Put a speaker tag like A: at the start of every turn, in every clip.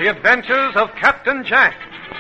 A: The Adventures of Captain Jack.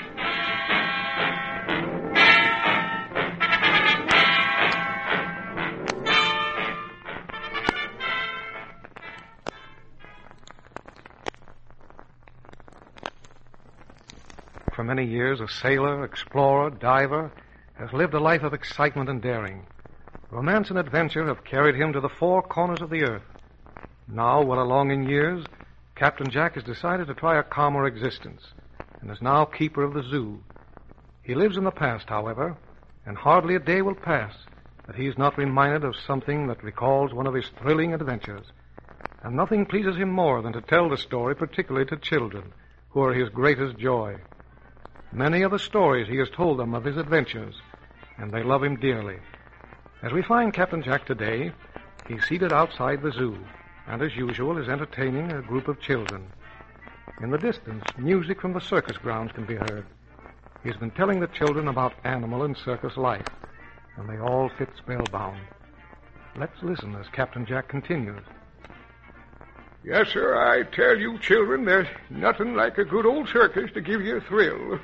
A: For many years, a sailor, explorer, diver, has lived a life of excitement and daring. Romance and adventure have carried him to the four corners of the earth. Now, well along in years, Captain Jack has decided to try a calmer existence and is now keeper of the zoo. He lives in the past, however, and hardly a day will pass that he is not reminded of something that recalls one of his thrilling adventures. And nothing pleases him more than to tell the story, particularly to children, who are his greatest joy. Many are the stories he has told them of his adventures, and they love him dearly. As we find Captain Jack today, he's seated outside the zoo, and as usual is entertaining a group of children. In the distance, music from the circus grounds can be heard. He's been telling the children about animal and circus life, and they all sit spellbound. Let's listen as Captain Jack continues.
B: Yes, sir, I tell you children, there's nothing like a good old circus to give you a thrill.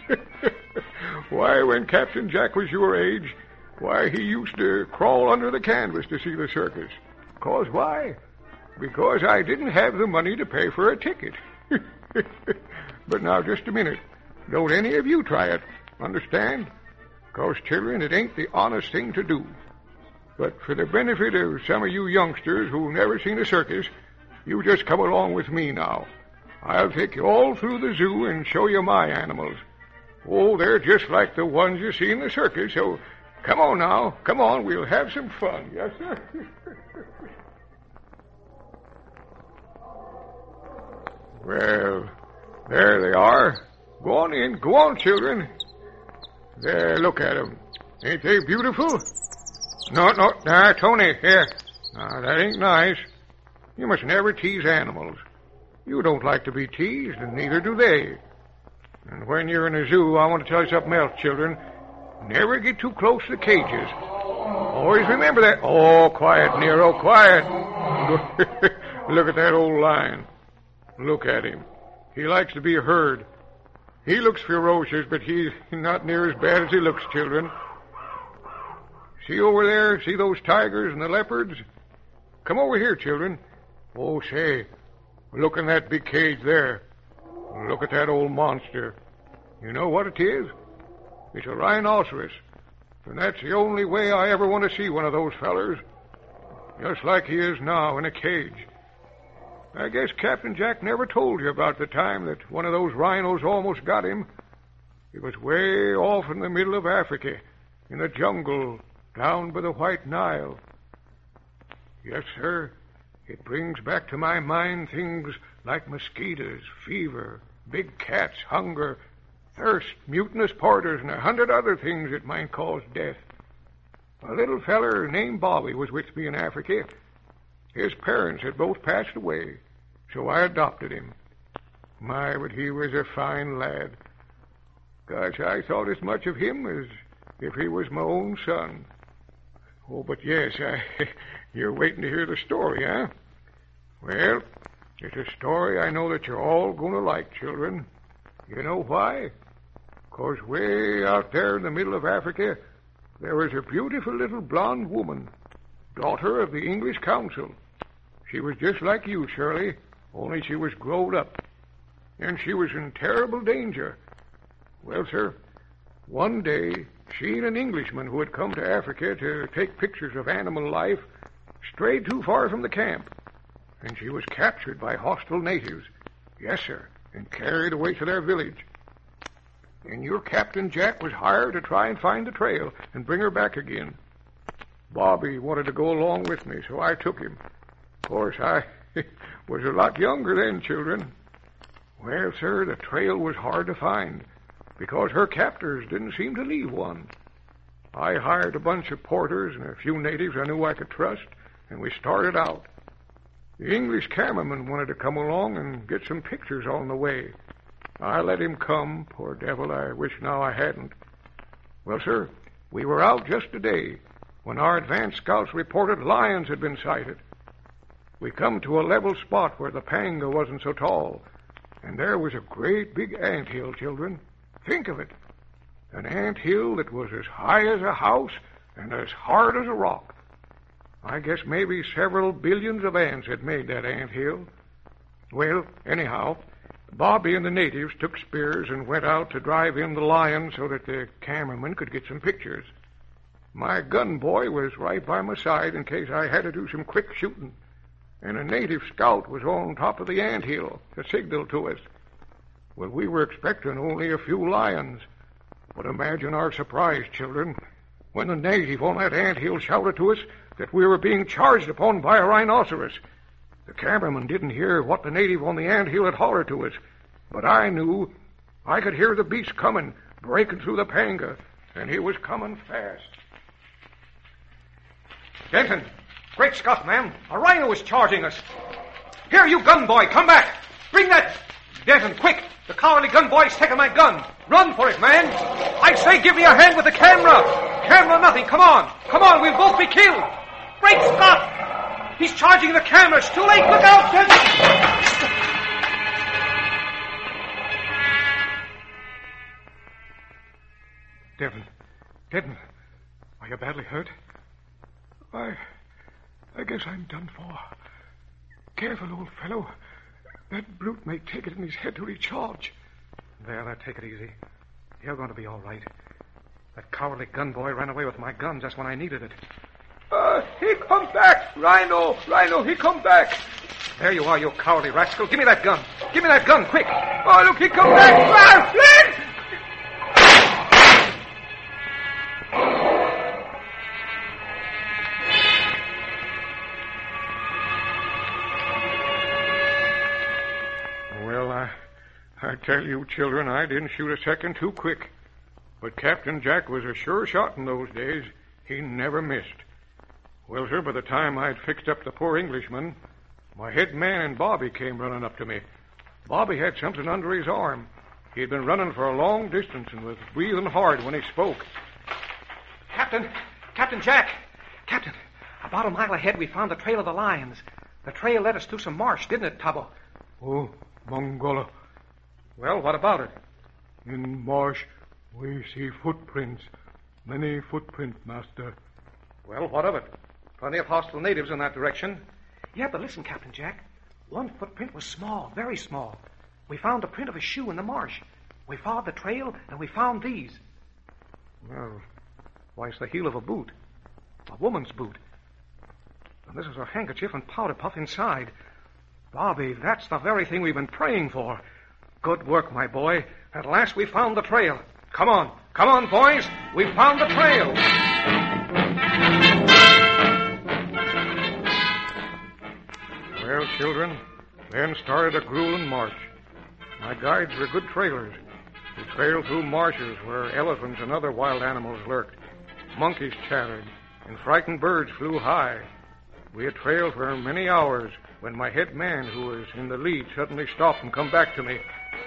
B: Why, when Captain Jack was your age, he used to crawl under the canvas to see the circus. Cause why? Because I didn't have the money to pay for a ticket. But now, just a minute. Don't any of you try it. Understand? Cause, children, it ain't the honest thing to do. But for the benefit of some of you youngsters who've never seen a circus, you just come along with me now. I'll take you all through the zoo and show you my animals. Oh, they're just like the ones you see in the circus, so come on now. Come on, we'll have some fun. Yes, sir? Well, there they are. Go on in. Go on, children. There, look at them. Ain't they beautiful? No, Tony, here. Now, that ain't nice. You must never tease animals. You don't like to be teased, and neither do they. And when you're in a zoo, I want to tell you something else, children. Never get too close to the cages. Always remember that. Oh, quiet, Nero, quiet. Look at that old lion. Look at him. He likes to be heard. He looks ferocious, but he's not near as bad as he looks, children. See over there? See those tigers and the leopards? Come over here, children. Oh, say, look in that big cage there. Look at that old monster. You know what it is? It's a rhinoceros. And that's the only way I ever want to see one of those fellers. Just like he is now in a cage. I guess Captain Jack never told you about the time that one of those rhinos almost got him. It was way off in the middle of Africa, in the jungle, down by the White Nile. Yes, sir. It brings back to my mind things like mosquitoes, fever, big cats, hunger, thirst, mutinous porters, and 100 other things that might cause death. A little feller named Bobby was with me in Africa. His parents had both passed away, so I adopted him. My, but he was a fine lad. Gosh, I thought as much of him as if he was my own son. Oh, but yes, you're waiting to hear the story, huh? Well, it's a story I know that you're all going to like, children. You know why? 'Cause way out there in the middle of Africa, there was a beautiful little blonde woman, daughter of the English Council. She was just like you, Shirley, only she was grown up. And she was in terrible danger. Well, sir, one day, she and an Englishman who had come to Africa to take pictures of animal life strayed too far from the camp, and she was captured by hostile natives. Yes, sir, and carried away to their village. And your Captain Jack was hired to try and find the trail and bring her back again. Bobby wanted to go along with me, so I took him. Of course, I was a lot younger then, children. Well, sir, the trail was hard to find because her captors didn't seem to leave one. I hired a bunch of porters and a few natives I knew I could trust, and we started out. The English cameraman wanted to come along and get some pictures on the way. I let him come, poor devil, I wish now I hadn't. Well, sir, we were out just a day when our advance scouts reported lions had been sighted. We come to a level spot where the panga wasn't so tall, And there was a great big anthill, children. Think of it. An anthill that was as high as a house and as hard as a rock. I guess maybe several billions of ants had made that anthill. Well, anyhow, Bobby and the natives took spears and went out to drive in the lion so that the cameraman could get some pictures. My gun boy was right by my side in case I had to do some quick shooting. And a native scout was on top of the anthill to signal to us. Well, we were expecting only a few lions. But imagine our surprise, children, when the native on that anthill shouted to us that we were being charged upon by a rhinoceros. The cameraman didn't hear what the native on the anthill had hollered to us, but I knew. I could hear the beast coming, breaking through the panga, and he was coming fast.
A: Denton! Great Scott, man! A rhino is charging us! Here, you gun boy, come back! Bring that... Denton, quick! The cowardly gun boy's taking my gun! Run for it, man! I say give me a hand with the camera! Camera nothing, come on! Come on, we'll both be killed! Great Scott! He's charging the camera! It's too late! Look out, Denton!
B: Denton, are you badly hurt? I guess I'm done for. Careful, old fellow. That brute may take it in his head to recharge.
A: There, take it easy. You're going to be all right. That cowardly gun boy ran away with my gun just when I needed it.
B: He come back! Rhino, he come back!
A: There you are, you cowardly rascal. Give me that gun. Give me that gun, quick.
B: Oh, look, he come back! Flint! I tell you, children, I didn't shoot a second too quick. But Captain Jack was a sure shot in those days. He never missed. Well, sir, by the time I'd fixed up the poor Englishman, my head man and Bobby came running up to me. Bobby had something under his arm. He'd been running for a long distance and was breathing hard when he spoke.
A: Captain Jack! Captain, about a mile ahead we found the trail of the lions. The trail led us through some marsh, didn't it, Tabo?
B: Oh, Mongola.
A: Well, what about it?
B: In marsh, we see footprints. Many footprints, master.
A: Well, what of it? Plenty of hostile natives in that direction. Yeah, but listen, Captain Jack. One footprint was small, very small. We found the print of a shoe in the marsh. We followed the trail, and we found these. Well, why, it's the heel of a boot. A woman's boot. And this is her handkerchief and powder puff inside. Bobby, that's the very thing we've been praying for. Good work, my boy. At last we found the trail. Come on, boys. We found the trail. Well, children, then started a grueling march. My guides were good trailers. We trailed through marshes where elephants and other wild animals lurked. Monkeys chattered, and frightened birds flew high. We had trailed for many hours when my head man, who was in the lead, suddenly stopped and come back to me.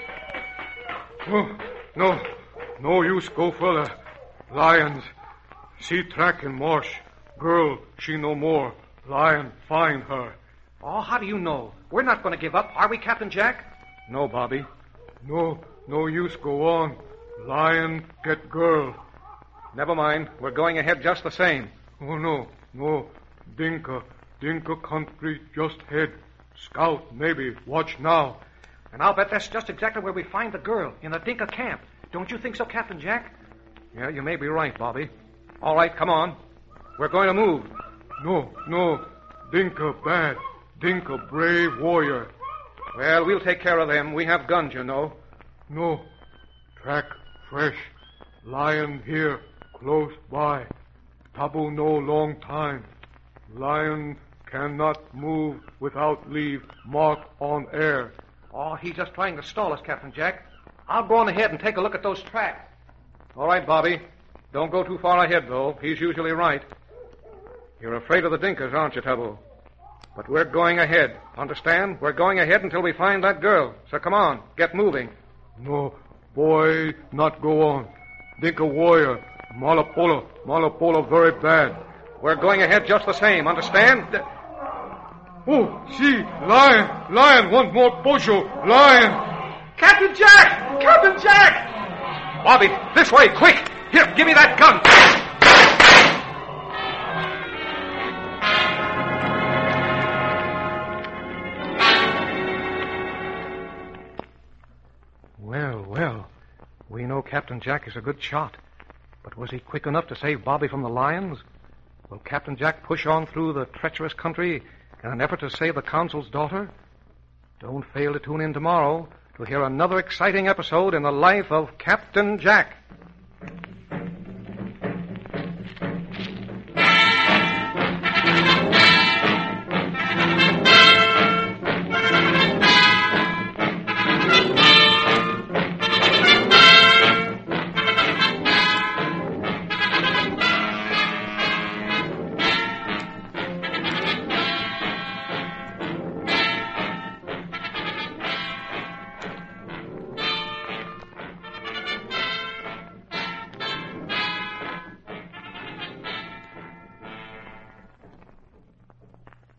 A: Oh, no use go further. Lions. See track in marsh. Girl, she no more. Lion, find her. Oh, how do you know? We're not going to give up, are we, Captain Jack?
B: No, Bobby. No use go on. Lion get girl.
A: Never mind. We're going ahead just the same.
B: Oh, no. Dinka country just head. Scout, maybe. Watch now.
A: And I'll bet that's just exactly where we find the girl, in the Dinka camp. Don't you think so, Captain Jack? Yeah, you may be right, Bobby. All right, come on. We're going to move.
B: No. Dinka bad. Dinka brave warrior.
A: Well, we'll take care of them. We have guns, you know.
B: No. Track fresh. Lion here, close by. Tabu no long time. Lion cannot move without leave. Mark on air.
A: Oh, he's just trying to stall us, Captain Jack. I'll go on ahead and take a look at those tracks. All right, Bobby. Don't go too far ahead, though. He's usually right. You're afraid of the Dinkas, aren't you, Tabu? But we're going ahead. Understand? We're going ahead until we find that girl. So come on, get moving.
B: No, boy, not go on. Dinka warrior. Malapola very bad.
A: We're going ahead just the same, understand?
B: Oh, see, lion, one more posho, lion.
A: Captain Jack! Captain Jack! Bobby, this way, quick! Here, give me that gun! Well, we know Captain Jack is a good shot. But was he quick enough to save Bobby from the lions? Will Captain Jack push on through the treacherous country in an effort to save the consul's daughter? Don't fail to tune in tomorrow to hear another exciting episode in the life of Captain Jack.